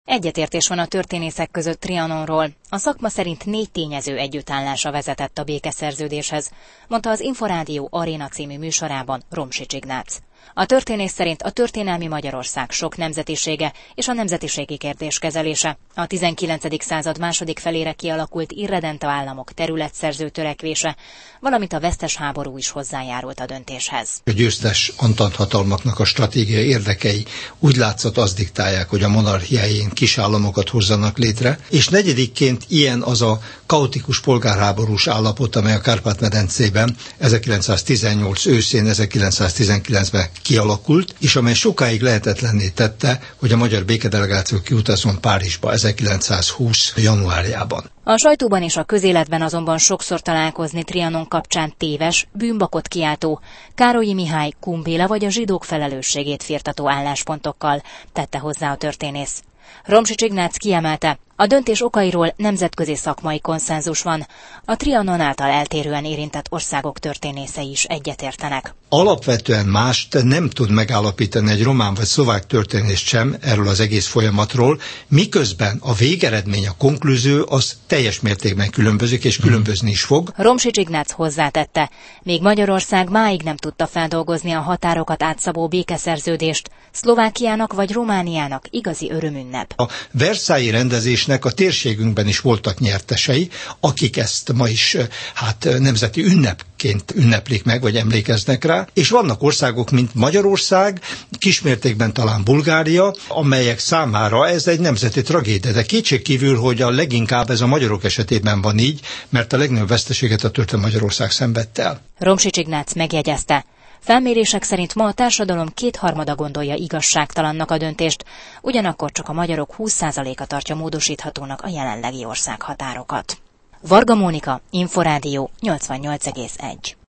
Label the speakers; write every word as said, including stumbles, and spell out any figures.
Speaker 1: Egyetértés van a történészek között Trianonról. A szakma szerint négy tényező együttállása vezetett a békeszerződéshez, mondta az Inforádió Aréna című műsorában Romsics Ignác. A történész szerint a történelmi Magyarország sok nemzetisége és a nemzetiségi kérdés kezelése, a tizenkilencedik század második felére kialakult irredenta államok területszerző törekvése, valamint a vesztes háború is hozzájárult a döntéshez.
Speaker 2: A győztes antanthatalmaknak a stratégiai érdekei úgy látszott azt diktálják, hogy a monarchiájén kisállamokat hozzanak létre, és negyedikként ilyen az a kaotikus polgárháborús állapot, amely a Kárpát-medencében ezerkilencszáztizennyolc őszén, ezerkilencszáztizenkilencben kialakult, és amely sokáig lehetetlenné tette, hogy a magyar békedelegáció kiutazzon Párizsba ezerkilencszázhúsz januárjában.
Speaker 1: A sajtóban és a közéletben azonban sokszor találkozni Trianon kapcsán téves, bűnbakot kiáltó, Károlyi Mihály, Kun Béla vagy a zsidók felelősségét firtató álláspontokkal, tette hozzá a történész. Romsics Ignác kiemelte, a döntés okairól nemzetközi szakmai konszenzus van, a Trianon által eltérően érintett országok történészei is egyetértenek.
Speaker 2: Alapvetően mást nem tud megállapítani egy román vagy szlovák történész sem erről az egész folyamatról, miközben a végeredmény, a konklúzió az teljes mértékben különbözik, és különbözni is fog.
Speaker 1: Romsics Ignác hozzátette, még Magyarország máig nem tudta feldolgozni a határokat átszabó békeszerződést, Szlovákiának vagy Romániának igazi örömünnep.
Speaker 2: A versailles rendezésnek a térségünkben is voltak nyertesei, akik ezt ma is hát nemzeti ünnepként ünneplik meg, vagy emlékeznek rá, és vannak országok, mint Magyarország, kismértékben talán Bulgária, amelyek számára ez egy nemzeti tragédia, de kétségkívül, hogy a leginkább ez a magyarok esetében van így, mert a legnagyobb veszteséget a történelmi Magyarország szenvedte el.
Speaker 1: Romsics Ignác megjegyezte, felmérések szerint ma a társadalom kétharmada gondolja igazságtalannak a döntést, ugyanakkor csak a magyarok húsz százaléka tartja módosíthatónak a jelenlegi országhatárokat. Varga Mónika, Inforádió nyolcvannyolc egész egy.